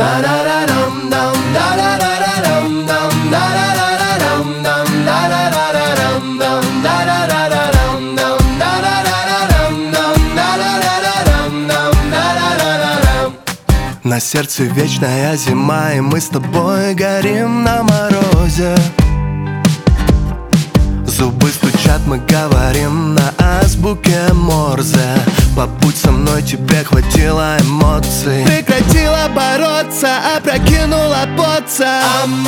На сердце вечная зима, и мы с тобой горим на морозе. Зубы стучат, мы говорим на азбуке Морзе. По путь со мной тебе хватило эмоций. Прекратила бороться, опрокинула поца.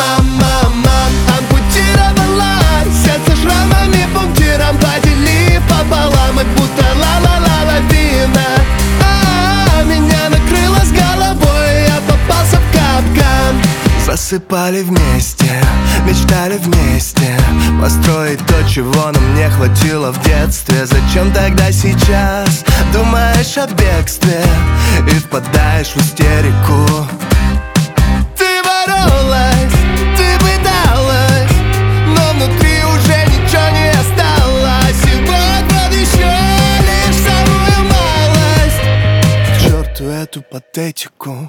Ампутировалась, сердце шрамами пунктиром поделив пополам, и будто ла-ла-ла-лавина. Меня накрыло с головой, я попался в капкан. Засыпали вместе, мечтали вместе построить то, чего нам не хватило в детстве. Зачем тогда сейчас думаешь о бегстве и впадаешь в истерику? Ты боролась, ты пыталась, но внутри уже ничего не осталось. И вот еще лишь самую малость. К черту эту патетику.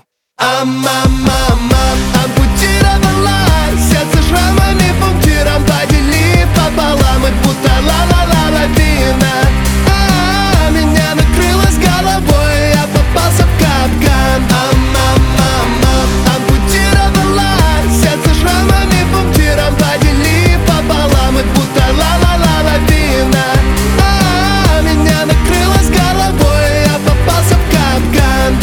Ампутировалась, сердце шрамами пунктиром поделив пополам, и будто ла-ла-ла-лавина. Меня накрыло с головой, я попался в капкан. Ампутировалась, сердце шрамами пунктиром поделив пополам, и будто ла-ла-ла-лавина. Меня накрыло с головой, я попался в капкан.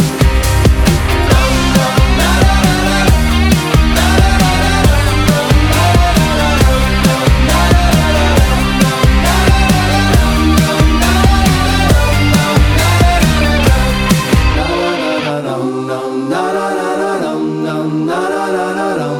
Na na na na na na na na na na na na na na.